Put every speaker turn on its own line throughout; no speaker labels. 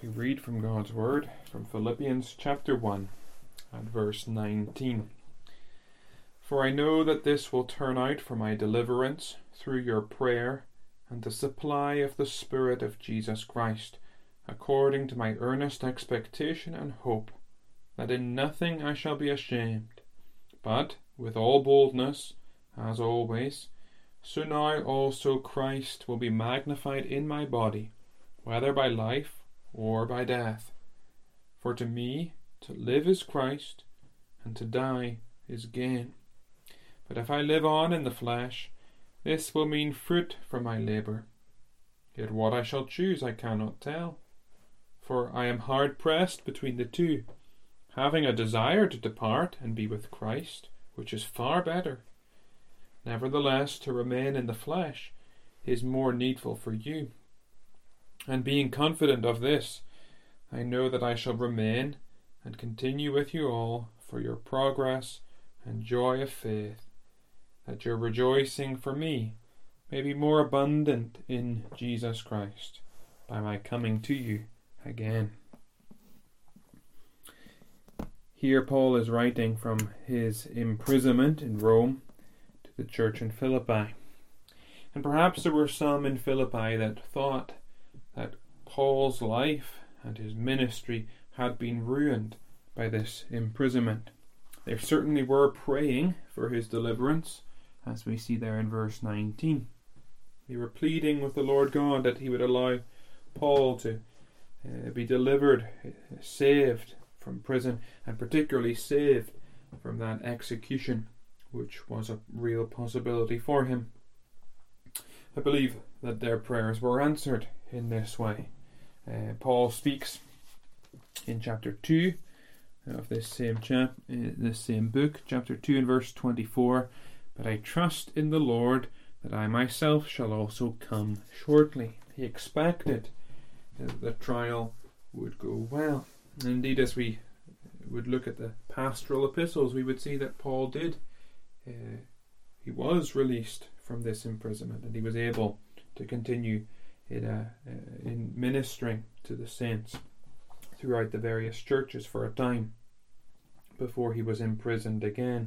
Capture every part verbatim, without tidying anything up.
We read from God's Word from Philippians chapter one and verse nineteen. For I know that this will turn out for my deliverance through your prayer and the supply of the Spirit of Jesus Christ, according to my earnest expectation and hope, that in nothing I shall be ashamed, but with all boldness, as always, so now also Christ will be magnified in my body, whether by life or by death. For to me to live is Christ, and to die is gain. But if I live on in the flesh, this will mean fruit from my labour. Yet what I shall choose I cannot tell, for I am hard pressed between the two, having a desire to depart and be with Christ, which is far better. Nevertheless, to remain in the flesh is more needful for you. And being confident of this, I know that I shall remain and continue with you all for your progress and joy of faith, that your rejoicing for me may be more abundant in Jesus Christ by my coming to you again. Here Paul is writing from his imprisonment in Rome to the church in Philippi. And perhaps there were some in Philippi that thought that Paul's life and his ministry had been ruined by this imprisonment. They certainly were praying for his deliverance, as we see there in verse nineteen. They were pleading with the Lord God that he would allow Paul to uh, be delivered, uh, saved from prison, and particularly saved from that execution, which was a real possibility for him. I believe that their prayers were answered in this way. Uh, Paul speaks in chapter two of this same chap, uh, this same book, chapter two and verse twenty-four. But I trust in the Lord that I myself shall also come shortly. He expected that the trial would go well. Indeed, as we would look at the pastoral epistles, we would see that Paul did. Uh, he was released from this imprisonment, and he was able to continue in, uh, uh, in ministering to the saints throughout the various churches for a time before he was imprisoned again.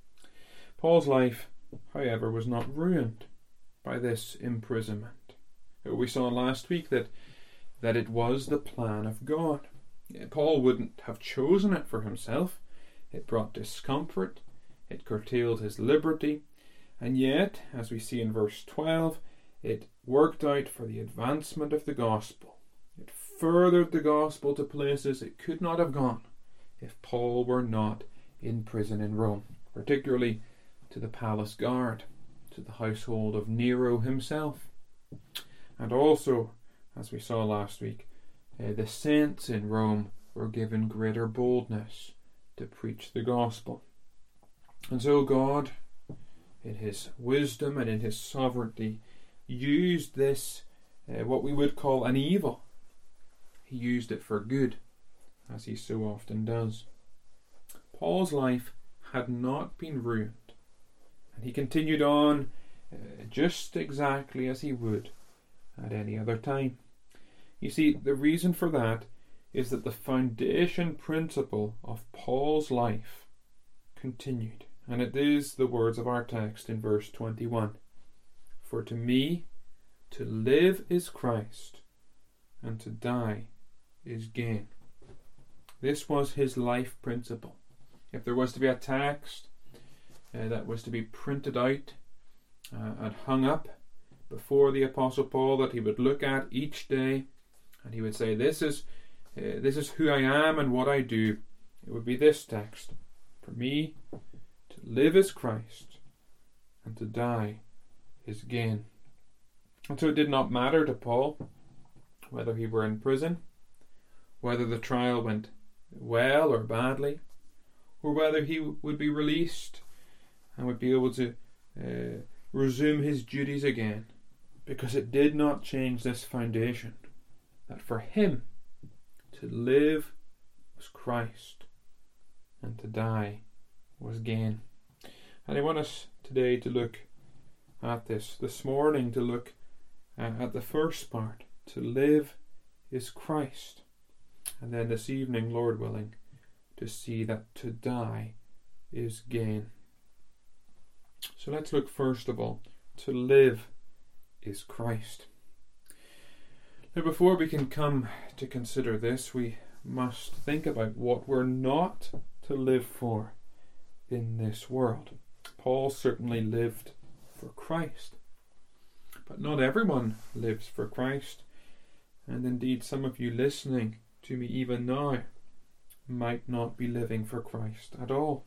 Paul's life, however, was not ruined by this imprisonment. We saw last week that, that it was the plan of God. Paul wouldn't have chosen it for himself. It brought discomfort, it curtailed his liberty, and yet, as we see in verse twelve, it worked out for the advancement of the gospel. It furthered the gospel to places it could not have gone if Paul were not in prison in Rome, particularly to the palace guard, to the household of Nero himself. And also, as we saw last week, uh, the saints in Rome were given greater boldness to preach the gospel. And so God, in his wisdom and in his sovereignty, used this, uh, what we would call an evil. He used it for good, as he so often does. Paul's life had not been ruined, and he continued on uh, just exactly as he would at any other time. You see, the reason for that is that the foundation principle of Paul's life continued, and it is the words of our text in verse twenty-one. For to me, to live is Christ, and to die is gain. This was his life principle. If there was to be a text uh, that was to be printed out uh, and hung up before the Apostle Paul that he would look at each day, and he would say, this is uh, this is who I am and what I do, it would be this text. For me, to live is Christ, and to die is gain. And so it did not matter to Paul whether he were in prison, whether the trial went well or badly, or whether he would be released and would be able to uh, resume his duties again, because it did not change this foundation, that for him to live was Christ and to die was gain. And I want us today to look at this, this morning to look uh, at the first part. To live is Christ. And then this evening, Lord willing, to see that to die is gain. So let's look first of all, to live is Christ. Now before we can come to consider this, we must think about what we're not to live for in this world. Paul certainly lived for Christ, but not everyone lives for Christ, and indeed some of you listening to me even now might not be living for Christ at all.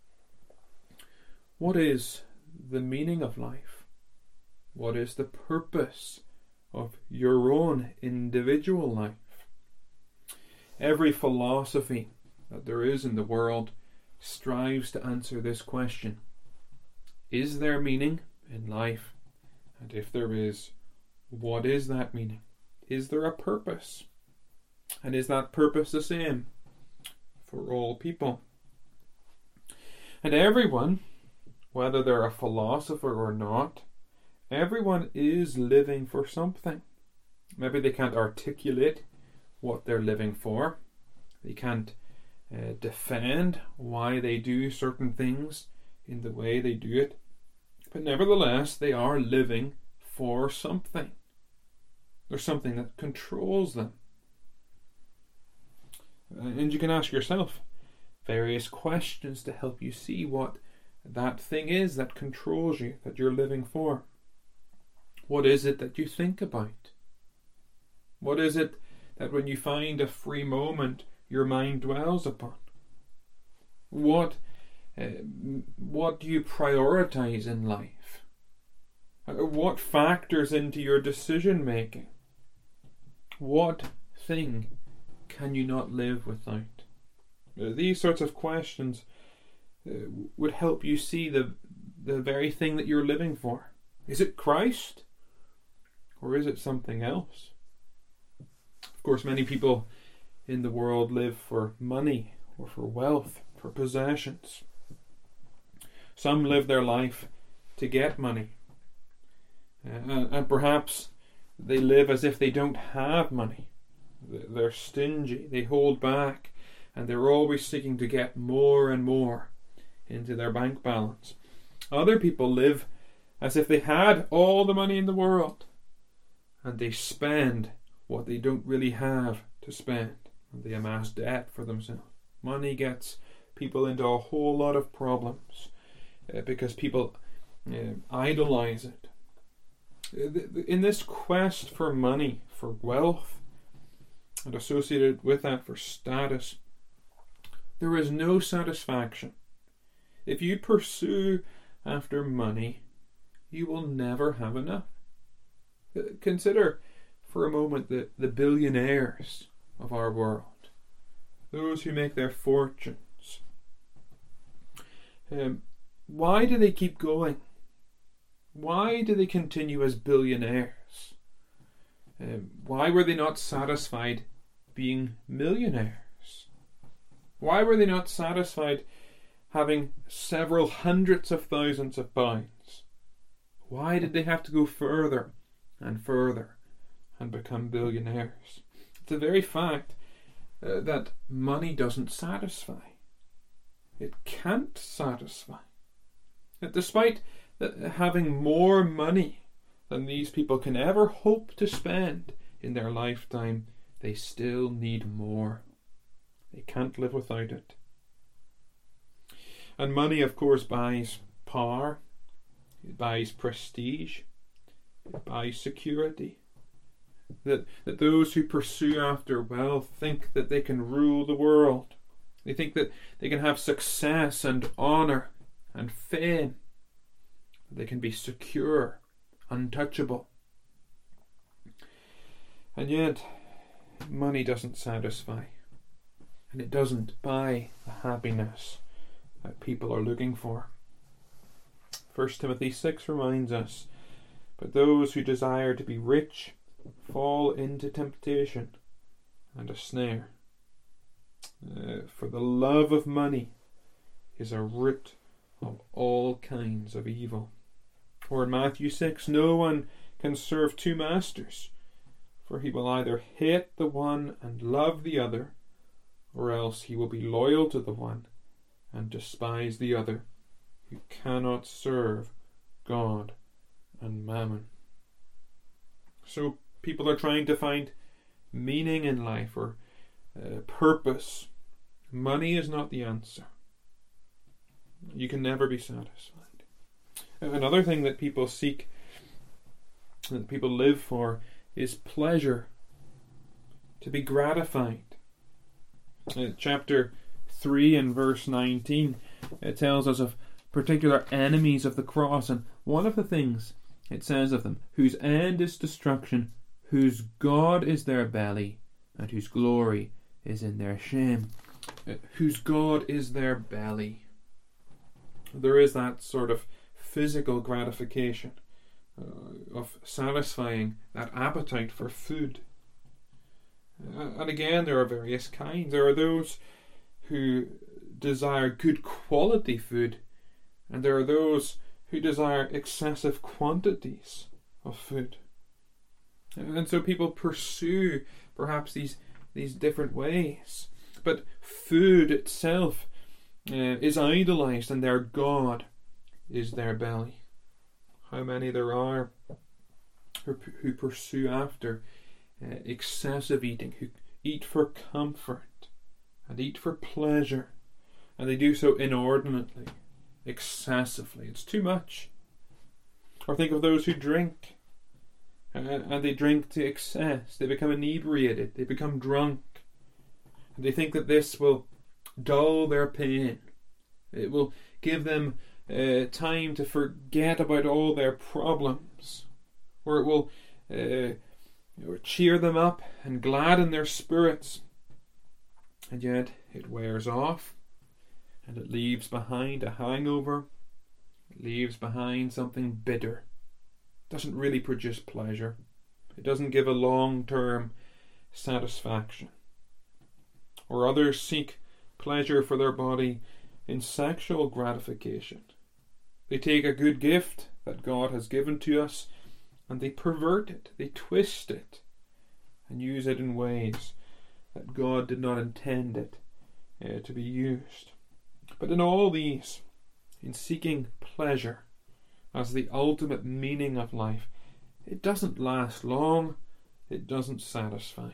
What is the meaning of life? What is the purpose of your own individual life? Every philosophy that there is in the world strives to answer this question. Is there meaning in life? And if there is, what is that meaning? Is there a purpose? And is that purpose the same for all people? And everyone, whether they're a philosopher or not, everyone is living for something. Maybe they can't articulate what they're living for. They can't uh, defend why they do certain things in the way they do it. But nevertheless, they are living for something. There's something that controls them. And you can ask yourself various questions to help you see what that thing is that controls you, that you're living for. What is it that you think about? What is it that when you find a free moment, your mind dwells upon? What, uh, what do you prioritize in life? Uh, what factors into your decision making? What thing can you not live without? Uh, these sorts of questions uh, would help you see the the very thing that you're living for. Is it Christ? Or is it something else? Of course, many people in the world live for money or for wealth, for possessions. Some live their life to get money. Uh, and perhaps they live as if they don't have money. They're stingy, they hold back, and they're always seeking to get more and more into their bank balance. Other people live as if they had all the money in the world, and they spend what they don't really have to spend, and they amass debt for themselves. Money gets people into a whole lot of problems uh, because people uh, idolize it. In this quest for money, for wealth, and associated with that for status, there is no satisfaction. If you pursue after money, you will never have enough. Consider for a moment the, the billionaires of our world, those who make their fortunes. Um, why do they keep going? Why do they continue as billionaires? Um, why were they not satisfied being millionaires? Why were they not satisfied having several hundreds of thousands of pounds? Why did they have to go further and further and become billionaires? It's the very fact uh, that money doesn't satisfy. It can't satisfy. That despite that having more money than these people can ever hope to spend in their lifetime, they still need more. They can't live without it. And money, of course, buys power, it buys prestige, it buys security. That, that those who pursue after wealth think that they can rule the world. They think that they can have success and honour and fame. They can be secure, untouchable. And yet, money doesn't satisfy. And it doesn't buy the happiness that people are looking for. First Timothy six reminds us, but those who desire to be rich fall into temptation and a snare. Uh, for the love of money is a root of all kinds of evil. Or in Matthew six, no one can serve two masters, for he will either hate the one and love the other, or else he will be loyal to the one and despise the other. You cannot serve God and mammon. So people are trying to find meaning in life or uh, purpose. Money is not the answer. You can never be satisfied. Another thing that people seek, that people live for, is pleasure. To be gratified. Uh, chapter three and verse nineteen, it tells us of particular enemies of the cross, and one of the things it says of them, whose end is destruction, whose God is their belly, and whose glory is in their shame. Uh, whose God is their belly. There is that sort of physical gratification uh, of satisfying that appetite for food. Uh, and again, there are various kinds. There are those who desire good quality food, and there are those who desire excessive quantities of food. And so people pursue perhaps these these different ways. But food itself uh, is idolized, and their God is their belly. How many there are who, who pursue after uh, excessive eating, who eat for comfort and eat for pleasure, and they do so inordinately, excessively. It's too much. Or think of those who drink, uh, and they drink to excess. They become inebriated, they become drunk, and they think that this will dull their pain. It will give them uh, time to forget about all their problems, or it will uh, or cheer them up and gladden their spirits. And yet it wears off, and it leaves behind a hangover. It leaves behind something bitter. It doesn't really produce pleasure. It doesn't give a long-term satisfaction. Or others seek pleasure for their body in sexual gratification. They take a good gift that God has given to us, and they pervert it, they twist it, and use it in ways that God did not intend it uh, to be used. But in all these, in seeking pleasure as the ultimate meaning of life, it doesn't last long, it doesn't satisfy.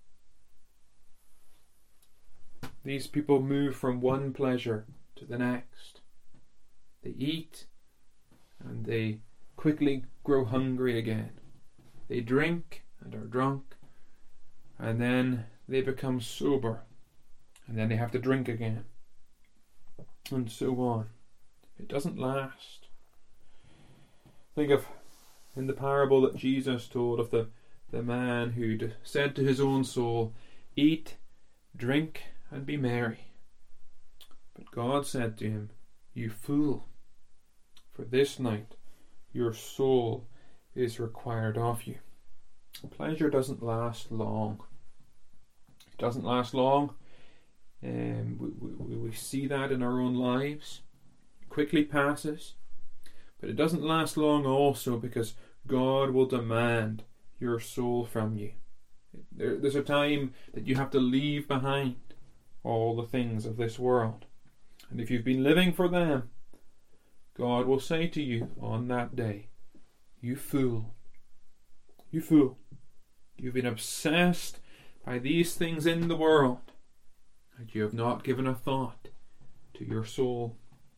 These people move from one pleasure to the next. They eat, and they quickly grow hungry again. They drink and are drunk, and then they become sober, and then they have to drink again, and so on. It doesn't last. Think of in the parable that Jesus told of the, the man who said to his own soul, "Eat, drink, and be merry." But God said to him, "You fool, for this night your soul is required of you." Pleasure doesn't last long. It doesn't last long. Um, we, we, we see that in our own lives. It quickly passes. But it doesn't last long also because God will demand your soul from you. There, there's a time that you have to leave behind all the things of this world. And if you've been living for them, God will say to you on that day, "You fool, you fool, you've been obsessed by these things in the world, and you have not given a thought to your soul."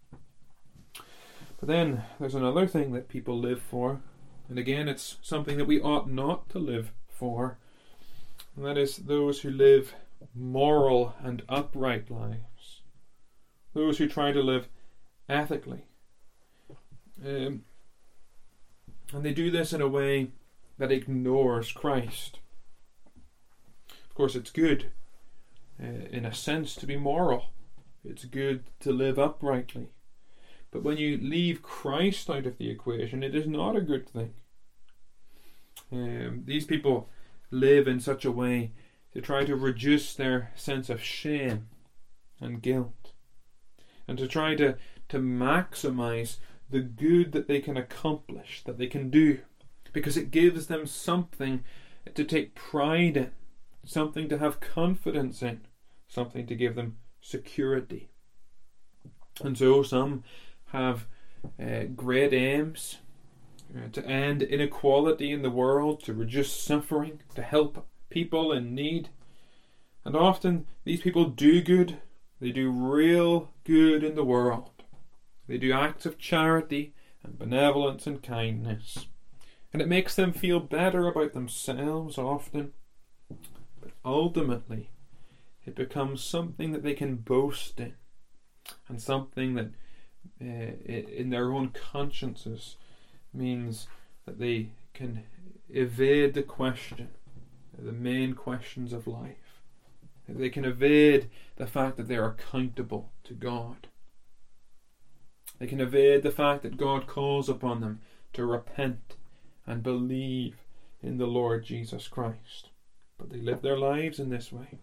But then there's another thing that people live for, and again it's something that we ought not to live for, and that is those who live moral and upright lives, those who try to live ethically. Um, and they do this in a way that ignores Christ. Of course, it's good, uh, in a sense, to be moral. It's good to live uprightly. But when you leave Christ out of the equation, it is not a good thing. Um, these people live in such a way to try to reduce their sense of shame and guilt, and to try to, to maximize the good that they can accomplish, that they can do, because it gives them something to take pride in, something to have confidence in, something to give them security. And so some have uh, great aims uh, to end inequality in the world, to reduce suffering, to help people in need. And often these people do good. They do real good in the world. They do acts of charity and benevolence and kindness. And it makes them feel better about themselves often. But ultimately, it becomes something that they can boast in, and something that uh, in their own consciences means that they can evade the question, the main questions of life. They can evade the fact that they are accountable to God. They can evade the fact that God calls upon them to repent and believe in the Lord Jesus Christ. But they live their lives in this way.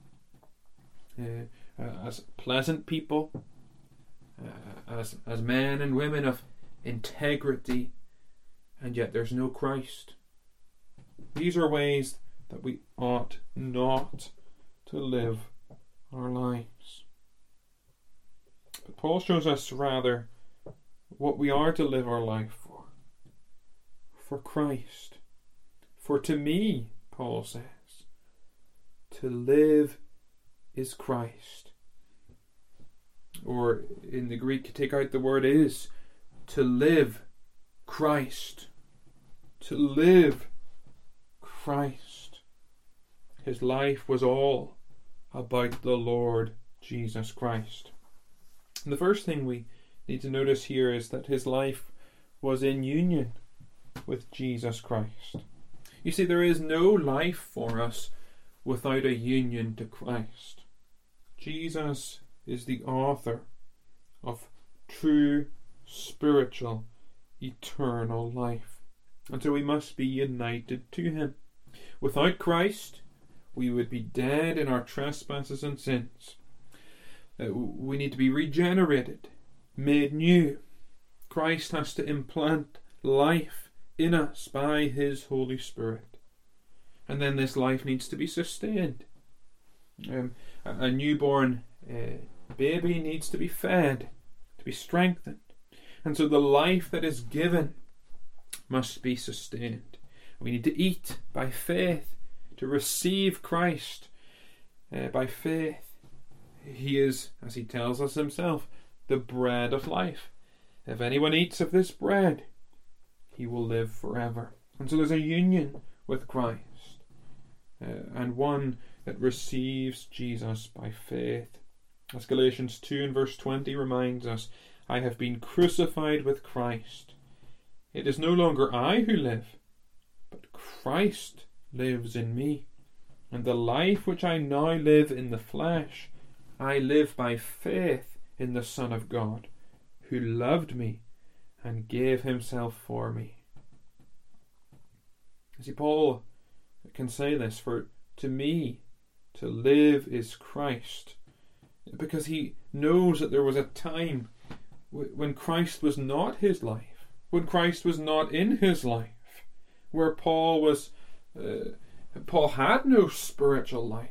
Uh, uh, as pleasant people, uh, as, as men and women of integrity, and yet there's no Christ. These are ways that we ought not to live our lives. But Paul shows us rather what we are to live our life for. For Christ. For to me, Paul says, to live is Christ. Or in the Greek, take out the word is. To live Christ. To live Christ. His life was all about the Lord Jesus Christ. And the first thing we need to notice here is that his life was in union with Jesus Christ. You see, there is no life for us without a union to Christ. Jesus is the author of true spiritual eternal life, and so we must be united to him. Without Christ, we would be dead in our trespasses and sins. Uh, we need to be regenerated, made new. Christ has to implant life in us by his Holy Spirit. And then this life needs to be sustained. Um, a, a newborn uh, baby needs to be fed, to be strengthened. And so the life that is given must be sustained. We need to eat by faith, to receive Christ uh, by faith. He is, as he tells us himself, the bread of life. If anyone eats of this bread, he will live forever. And so there's a union with Christ, uh, and one that receives Jesus by faith. As Galatians two and verse twenty reminds us, I have been crucified with Christ. It is no longer I who live, but Christ lives in me. And the life which I now live in the flesh, I live by faith in the Son of God, who loved me and gave himself for me. You see, Paul can say this, for to me to live is Christ, because he knows that there was a time when Christ was not his life, when Christ was not in his life, where Paul was uh, Paul had no spiritual life.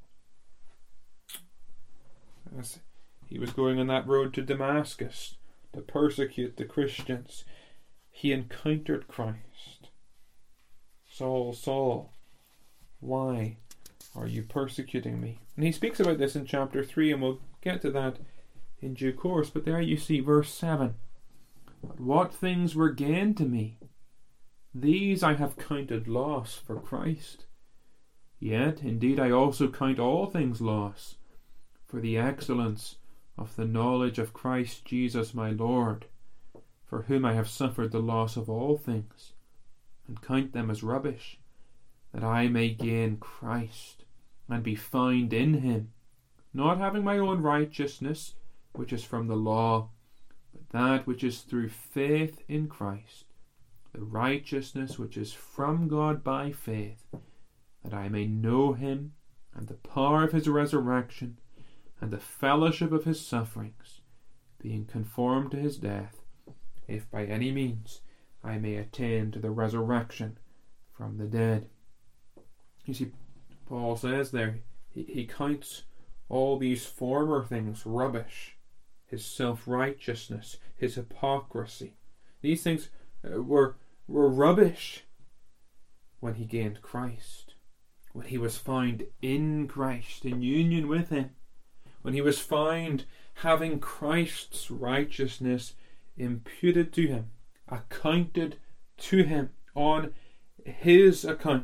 As he was going on that road to Damascus to persecute the Christians, he encountered Christ. Saul, Saul, why are you persecuting me? And he speaks about this in chapter three, and we'll get to that in due course. But there you see verse seven. But what things were gain to me, these I have counted loss for Christ. Yet indeed I also count all things loss, for the excellence of the knowledge of Christ Jesus my Lord, for whom I have suffered the loss of all things, and count them as rubbish, that I may gain Christ, and be found in him, not having my own righteousness, which is from the law, but that which is through faith in Christ, the righteousness which is from God by faith, that I may know him, and the power of his resurrection, and the fellowship of his sufferings, being conformed to his death, if by any means I may attain to the resurrection from the dead. You see, Paul says there, he, he counts all these former things rubbish. His self-righteousness, his hypocrisy. These things uh, were, were rubbish when he gained Christ. When he was found in Christ, in union with him. When he was found having Christ's righteousness imputed to him, accounted to him on his account.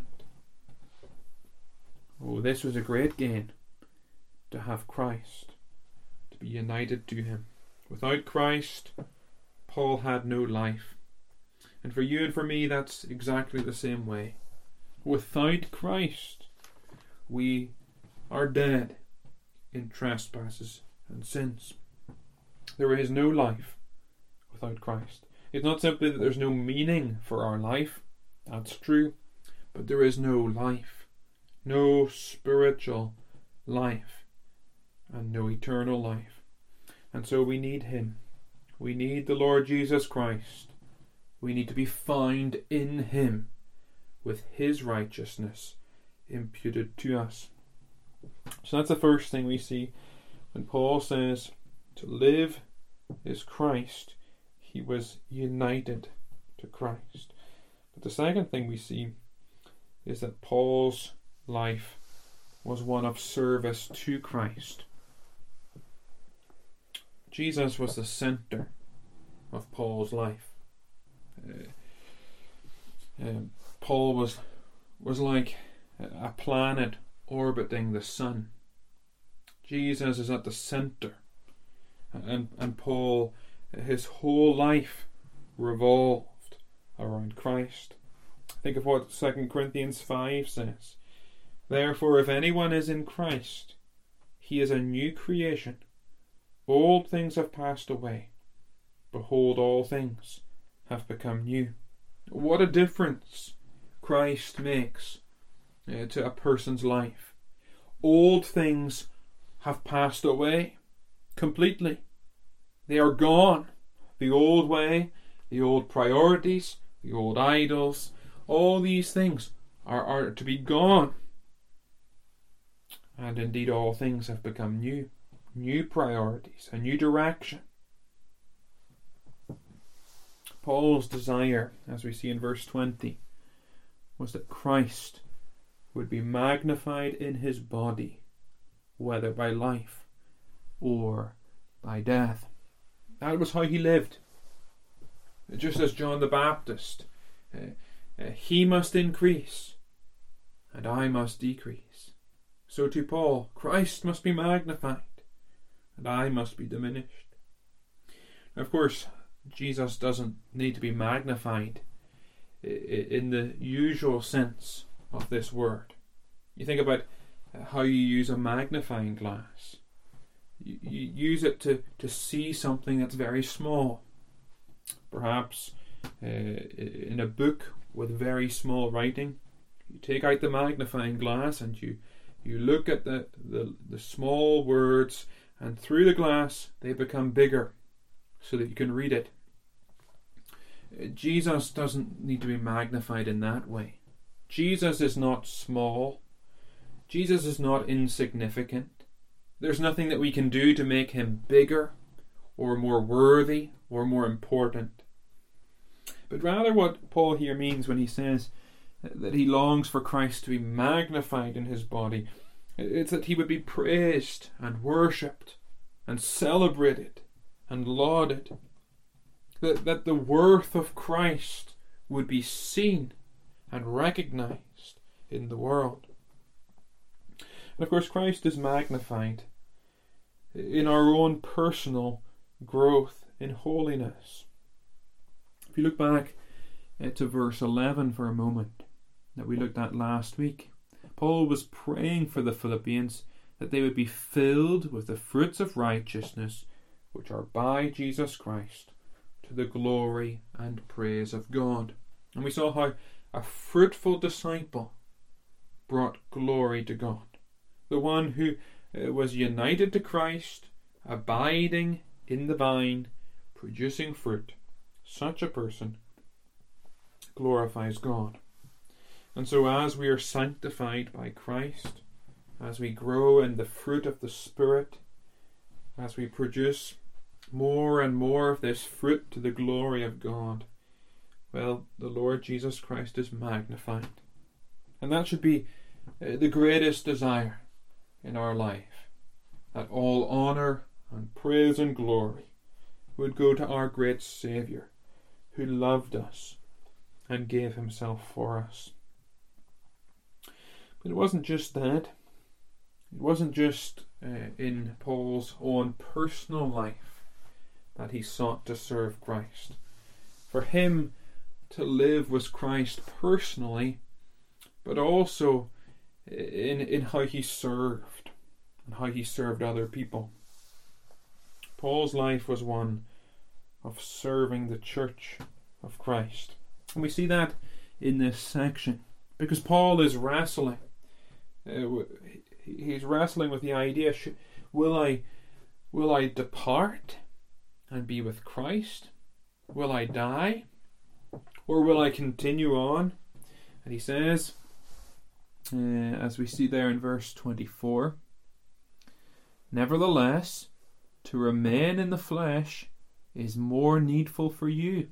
Oh, this was a great gain, to have Christ, to be united to him. Without Christ, Paul had no life. And for you and for me, that's exactly the same way. Without Christ, we are dead in trespasses and sins. There is no life without Christ. It's not simply that there's no meaning for our life, that's true, but there is no life, no spiritual life, and no eternal life. And so we need him. We need the Lord Jesus Christ. We need to be found in him, with his righteousness imputed to us. So that's the first thing we see when Paul says to live is Christ. He was united to Christ. But the second thing we see is that Paul's life was one of service to Christ. Jesus was the center of Paul's life. Uh, uh, Paul was was like a planet orbiting the sun. Jesus is at the center, and and Paul, his whole life revolved around Christ. Think of what Second Corinthians five says. Therefore, if anyone is in Christ, he is a new creation. Old things have passed away. Behold, all things have become new. What a difference Christ makes uh, to a person's life. Old things have passed away completely. They are gone. The old way, the old priorities, the old idols, all these things are, are to be gone. And indeed all things have become new. New priorities, a new direction. Paul's desire, as we see in verse twenty, was that Christ would be magnified in his body, whether by life or by death. That was how he lived. Just as John the Baptist, uh, uh, he must increase and I must decrease. So to Paul, Christ must be magnified and I must be diminished. Now, of course, Jesus doesn't need to be magnified in the usual sense of this word. You think about how you use a magnifying glass. You, you use it to, to see something that's very small. Perhaps uh, in a book with very small writing, you take out the magnifying glass and you, you look at the, the, the small words, and through the glass they become bigger so that you can read it. Jesus doesn't need to be magnified in that way. Jesus is not small. Jesus is not insignificant. There's nothing that we can do to make him bigger or more worthy or more important. But rather what Paul here means when he says that he longs for Christ to be magnified in his body, it's that he would be praised and worshipped and celebrated and lauded. That, that the worth of Christ would be seen and recognized in the world. And of course, Christ is magnified in our own personal growth in holiness. If you look back uh, to verse eleven for a moment that we looked at last week, Paul was praying for the Philippians that they would be filled with the fruits of righteousness which are by Jesus Christ, to the glory and praise of God. And we saw how a fruitful disciple brought glory to God. The one who uh, was united to Christ, abiding in the vine, producing fruit. Such a person glorifies God. And so as we are sanctified by Christ, as we grow in the fruit of the Spirit, as we produce more and more of this fruit to the glory of God, well, the Lord Jesus Christ is magnified. And that should be uh, the greatest desire in our life, that all honour and praise and glory would go to our great Saviour, who loved us and gave himself for us. But it wasn't just that. It wasn't just uh, in Paul's own personal life that he sought to serve Christ. For him, to live was Christ personally, but also in, in how he served and how he served other people. Paul's life was one of serving the church of Christ. And we see that in this section, because Paul is wrestling. Uh, he's wrestling with the idea, will I, will I depart and be with Christ? Will I die? Or will I continue on? And he says, uh, as we see there in verse twenty-four, nevertheless, to remain in the flesh is more needful for you.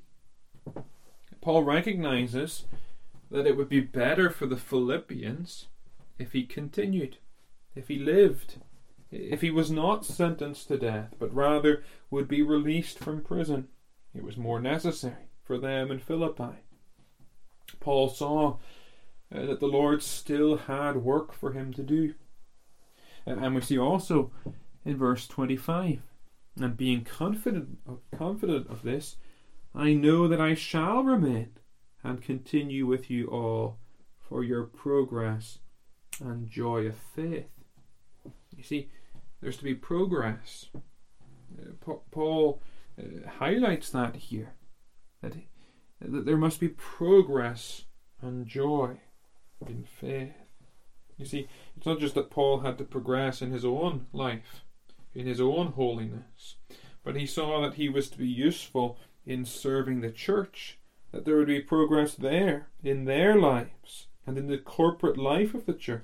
Paul recognizes that it would be better for the Philippians if he continued, if he lived, if he was not sentenced to death, but rather would be released from prison. It was more necessary for them in Philippi. Paul saw uh, that the Lord still had work for him to do. And we see also in verse twenty-five, and being confident confident of this, I know that I shall remain and continue with you all for your progress and joy of faith. You see, there's to be progress. Uh, Pa- Paul uh, highlights that here, that, that there must be progress and joy in faith. You see, it's not just that Paul had to progress in his own life, in his own holiness, but he saw that he was to be useful in serving the church, that there would be progress there, in their lives, and in the corporate life of the church.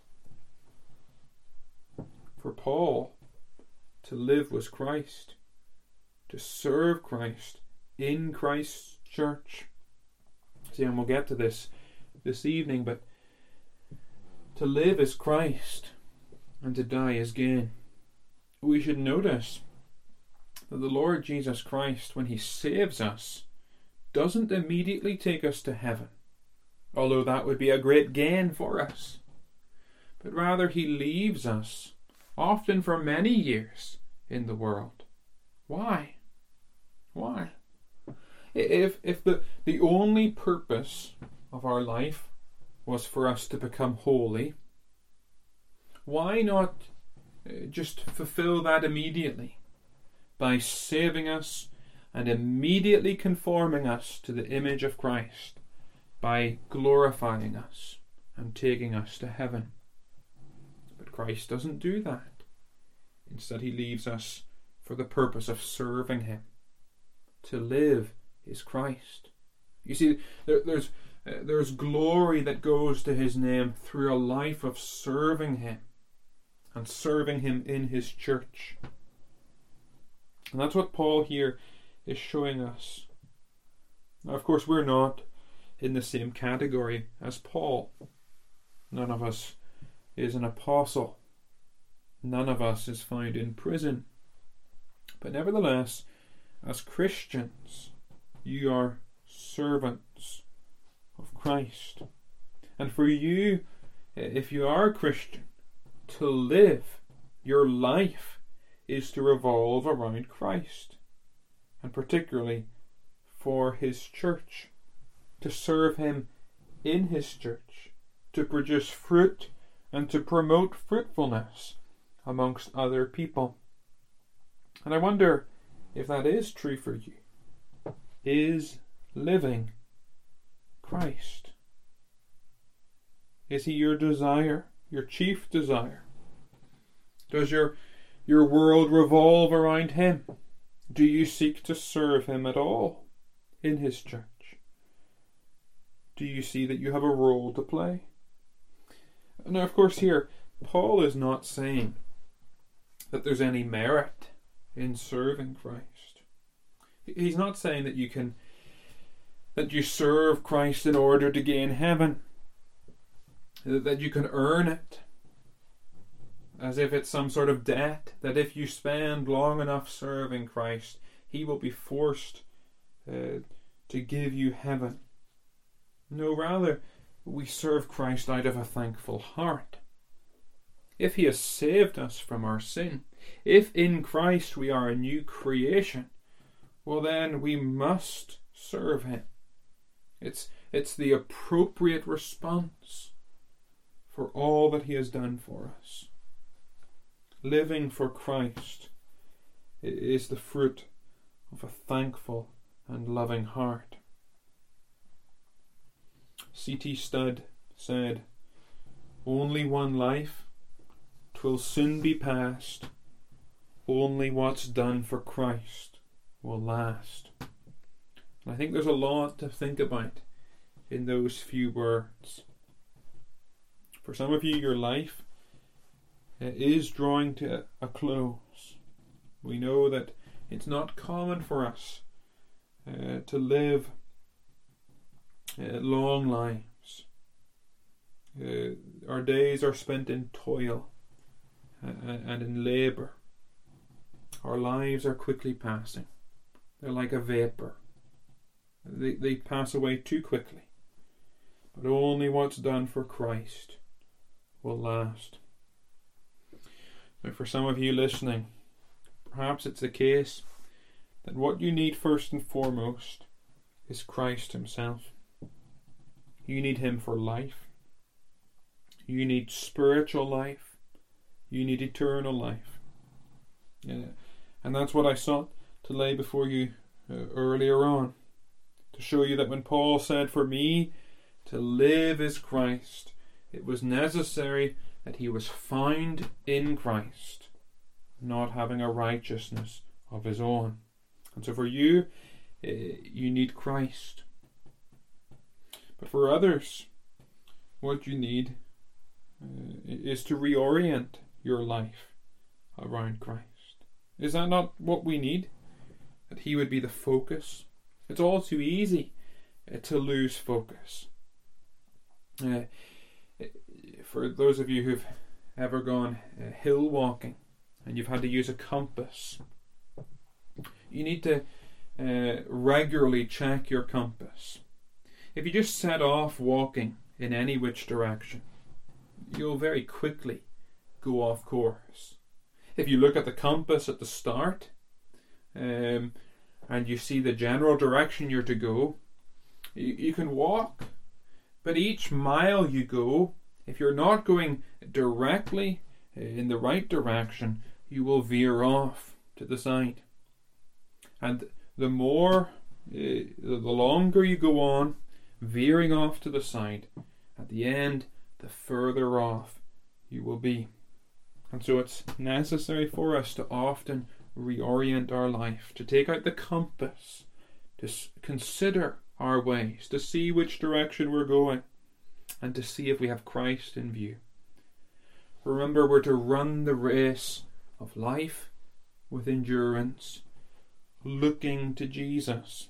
For Paul, to live was Christ, to serve Christ in Christ's church. See, and we'll get to this this evening, but to live is Christ, and to die is gain. We should notice that the Lord Jesus Christ, when he saves us, doesn't immediately take us to heaven, although that would be a great gain for us, but rather he leaves us, often for many years, in the world. Why? Why? If if the, the only purpose of our life was for us to become holy, why not just fulfill that immediately by saving us and immediately conforming us to the image of Christ, by glorifying us and taking us to heaven? But Christ doesn't do that. Instead, he leaves us for the purpose of serving him. To live is Christ. You see, there, there's uh, there's glory that goes to his name through a life of serving him and serving him in his church. And that's what Paul here is showing us. Now, of course, we're not in the same category as Paul. None of us is an apostle. None of us is found in prison. But nevertheless, as Christians, you are servants of Christ. And for you, if you are a Christian, to live, your life is to revolve around Christ, and particularly for his church, to serve him in his church, to produce fruit and to promote fruitfulness amongst other people. And I wonder if that is true for you. Is living Christ? Is he your desire, your chief desire? Does your your world revolve around him? Do you seek to serve him at all in his church? Do you see that you have a role to play? Now, of course, here Paul is not saying that there's any merit in serving Christ. He's not saying that you can that you serve Christ in order to gain heaven, that you can earn it, as if it's some sort of debt, that if you spend long enough serving Christ, he will be forced uh, to give you heaven. No, rather, we serve Christ out of a thankful heart. If he has saved us from our sin, if in Christ we are a new creation, well then we must serve him. It's, it's the appropriate response for all that he has done for us. Living for Christ is the fruit of a thankful and loving heart. C T Studd said, "Only one life, 'twill soon be past. Only what's done for Christ will last." And I think there's a lot to think about in those few words. For some of you, your life is drawing to a close. We know that it's not common for us uh, to live uh, long lives. Uh, our days are spent in toil uh, and in labour. Our lives are quickly passing. They're like a vapour. They, they pass away too quickly. But only what's done for Christ will last. Now, for some of you listening, perhaps it's the case that what you need first and foremost is Christ himself. You need him for life. You need spiritual life. You need eternal life. Yeah. And that's what I sought to lay before you uh, earlier on, to show you that when Paul said, "For me to live is Christ," it was necessary that he was found in Christ, not having a righteousness of his own. And so for you, uh, you need Christ. But for others, what you need uh, is to reorient your life around Christ. Is that not what we need? That he would be the focus? It's all too easy uh, to lose focus. Uh, for those of you who've ever gone uh, hill walking and you've had to use a compass, you need to uh, regularly check your compass. If you just set off walking in any which direction, you'll very quickly go off course. If you look at the compass at the start um, and you see the general direction you're to go, you, you can walk. But each mile you go, if you're not going directly in the right direction, you will veer off to the side. And the more, uh, the longer you go on, veering off to the side, at the end, the further off you will be. And so it's necessary for us to often reorient our life, to take out the compass, to consider our ways, to see which direction we're going, and to see if we have Christ in view. Remember, we're to run the race of life with endurance, looking to Jesus.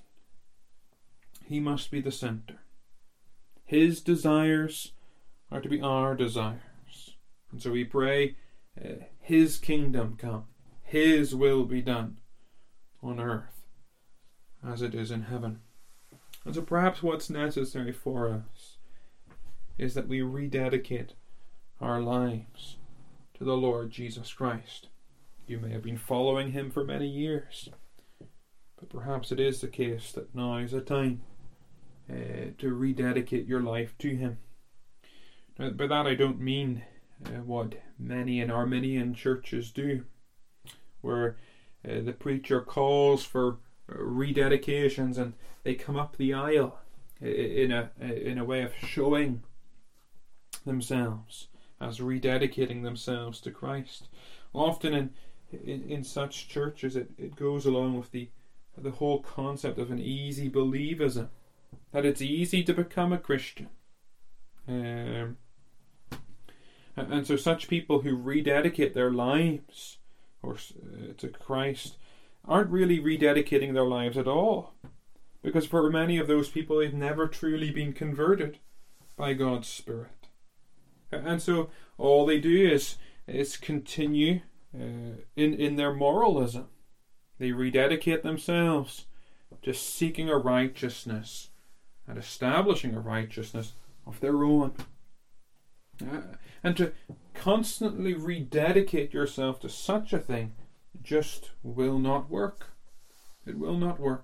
He must be the centre. His desires are to be our desires. And so we pray, uh, his kingdom come, his will be done on earth as it is in heaven. And so perhaps what's necessary for us is that we rededicate our lives to the Lord Jesus Christ. You may have been following him for many years, but perhaps it is the case that now is the time uh, to rededicate your life to him. Now, by that I don't mean uh, what many in Arminian churches do, where uh, the preacher calls for rededications and they come up the aisle in a in a way of showing themselves as rededicating themselves to Christ. Often in in, in such churches it, it goes along with the the whole concept of an easy believism, that it's easy to become a Christian. Um, And, and so such people who rededicate their lives or uh, to Christ aren't really rededicating their lives at all. Because for many of those people, they've never truly been converted by God's Spirit. And so all they do is, is continue uh, in, in their moralism. They rededicate themselves to seeking a righteousness and establishing a righteousness of their own. Uh, and to constantly rededicate yourself to such a thing just will not work. It will not work.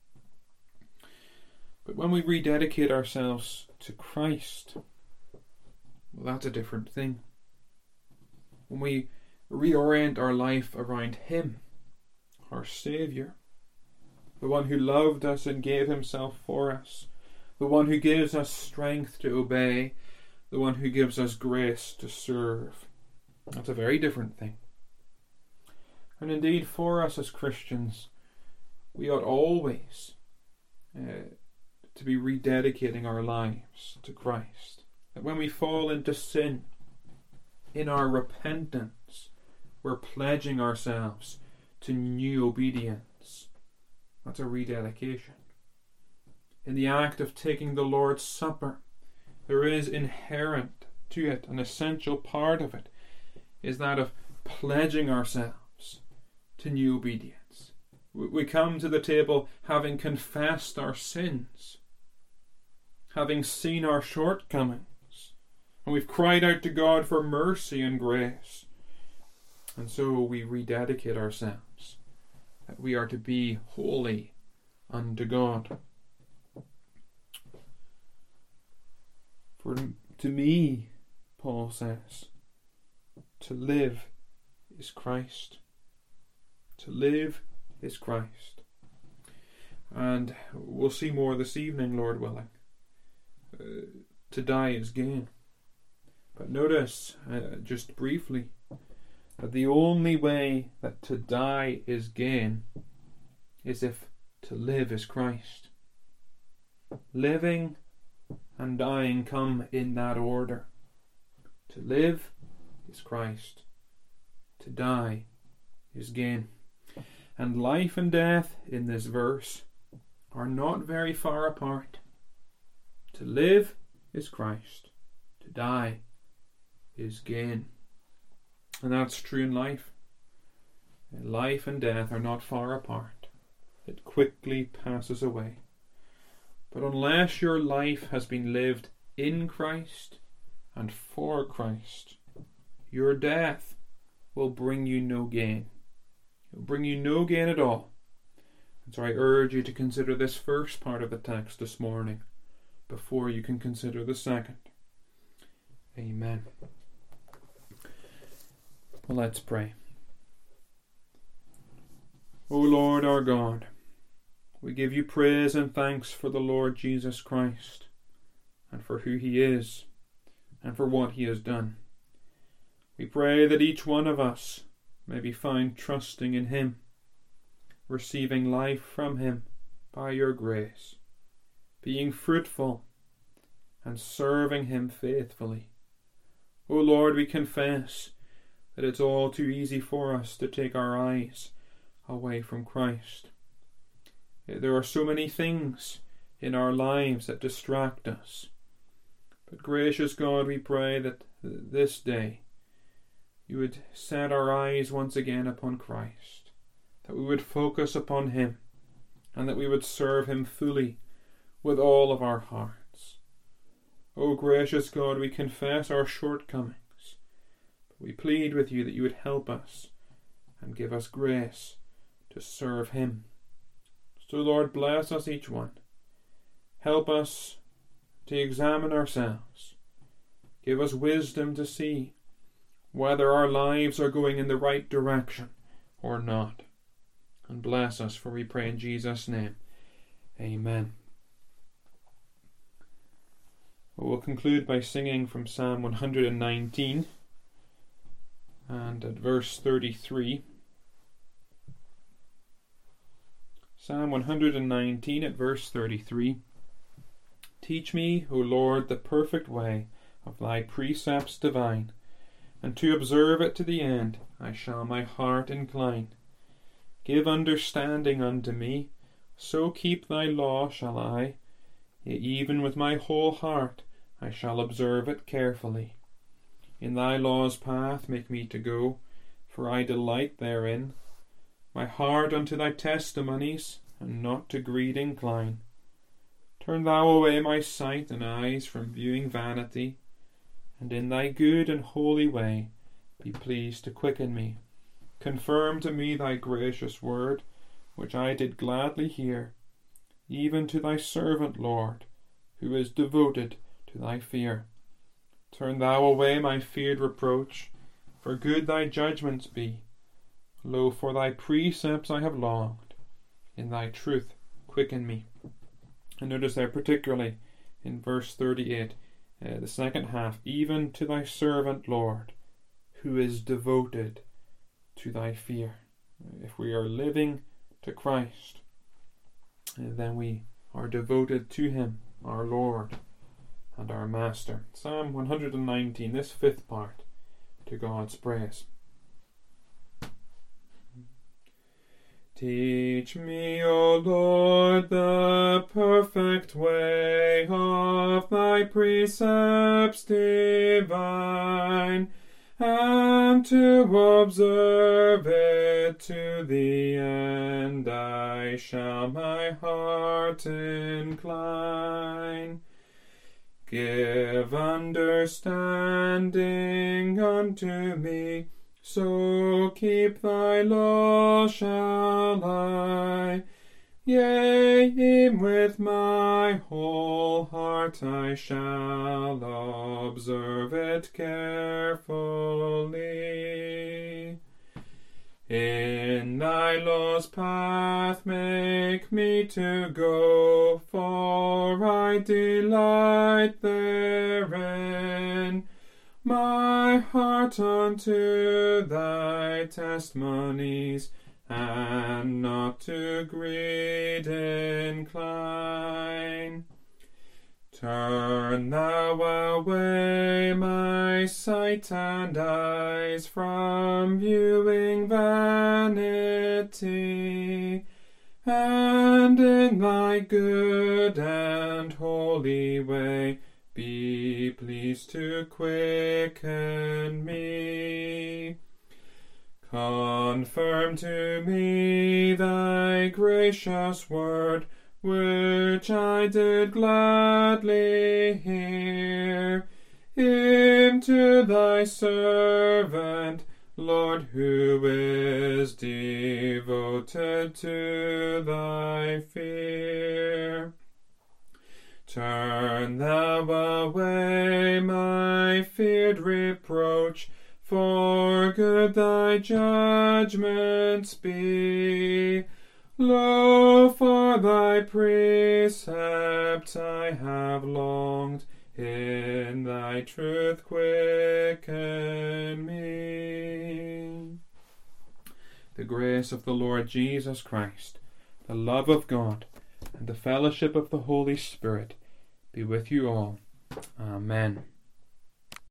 But when we rededicate ourselves to Christ, well, that's a different thing. When we reorient our life around Him, our Saviour, the one who loved us and gave Himself for us, the one who gives us strength to obey, the one who gives us grace to serve. That's a very different thing. And indeed, for us as Christians, we ought always uh, to be rededicating our lives to Christ. That when we fall into sin, in our repentance, we're pledging ourselves to new obedience. That's a rededication. In the act of taking the Lord's Supper, there is inherent to it, an essential part of it, is that of pledging ourselves to new obedience. We come to the table having confessed our sins, having seen our shortcomings, and we've cried out to God for mercy and grace. And so we rededicate ourselves, that we are to be holy unto God. For to me, Paul says, to live is Christ. To live is Christ. And we'll see more this evening, Lord willing. Uh, to die is gain. But notice, uh, just briefly, that the only way that to die is gain is if to live is Christ. Living and dying come in that order. To live is Christ. To die is gain. And life and death in this verse are not very far apart. To live is Christ. To die is gain. And that's true in life. Life and death are not far apart. It quickly passes away. But unless your life has been lived in Christ and for Christ, your death will bring you no gain. It will bring you no gain at all. And so I urge you to consider this first part of the text this morning before you can consider the second. Amen. Well, let's pray. O Lord our God, we give you praise and thanks for the Lord Jesus Christ, and for who he is, and for what he has done. We pray that each one of us may be found trusting in him, receiving life from him by your grace, being fruitful and serving him faithfully. O Lord, we confess that it's all too easy for us to take our eyes away from Christ. There are so many things in our lives that distract us. But gracious God, we pray that this day you would set our eyes once again upon Christ, that we would focus upon him, and that we would serve him fully with all of our hearts. O gracious God, we confess our shortcomings, but we plead with you that you would help us and give us grace to serve him. So Lord, bless us each one. Help us to examine ourselves. Give us wisdom to see whether our lives are going in the right direction or not. And bless us, for we pray in Jesus' name. Amen. We'll conclude by singing from Psalm one hundred nineteen and at verse thirty-three. Psalm one hundred nineteen at verse thirty-three. Teach me, O Lord, the perfect way of thy precepts divine, and to observe it to the end I shall my heart incline. Give understanding unto me, so keep thy law shall I, yea, even with my whole heart I shall observe it carefully. In thy law's path make me to go, for I delight therein. My heart unto thy testimonies, and not to greed incline. Turn thou away my sight and eyes from viewing vanity, and in thy good and holy way be pleased to quicken me. Confirm to me thy gracious word, which I did gladly hear, even to thy servant, Lord, who is devoted to thy fear. Turn thou away my feared reproach, for good thy judgments be. Lo, for thy precepts I have longed, in thy truth quicken me. And notice there particularly in verse thirty-eight, uh, the second half, even to thy servant, Lord, who is devoted to thy fear. If we are living to Christ, uh, then we are devoted to him, our Lord and our Master. Psalm one hundred nineteen, this fifth part, to God's praise. Teach me, O Lord, the perfect way of thy precepts divine, and to observe it to the end I shall my heart incline. Give understanding unto me, so keep thy law shall I. Yea, with my whole heart I shall observe it carefully. In thy law's path make me to go, for I delight therein. My heart unto thy testimonies, and not to greed incline. Turn thou away my sight and eyes from viewing vanity, and in thy good and holy way be pleased to quicken me. Confirm to me thy gracious word, which I did gladly hear. Him to thy servant, Lord, who is devoted to thy fear. Turn thou away my feared reproach, for good thy judgments be. Lo, for thy precepts I have longed, in thy truth quicken me. The grace of the Lord Jesus Christ, the love of God, and the fellowship of the Holy Spirit be with you all. Amen.